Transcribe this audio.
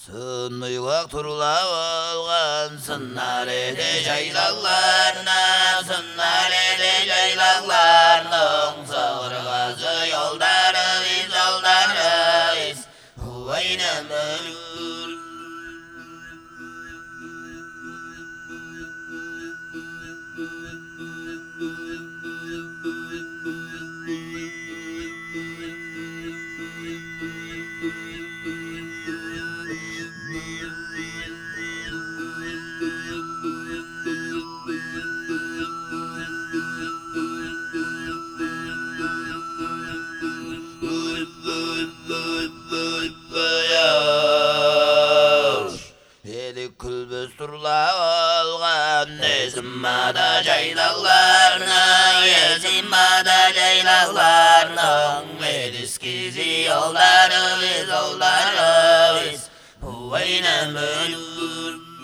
Sınıylak turlap algan sınnar ede jaylaklarına, sınnar ede jaylaklarning sığırgazı yoldары biz Huvaynam ölür. Eli külbüs turlap algan Ezimmada jaylaklarına, Ezimmada jaylaklarning Eliskizi yoldары biz Huvaynam ölür.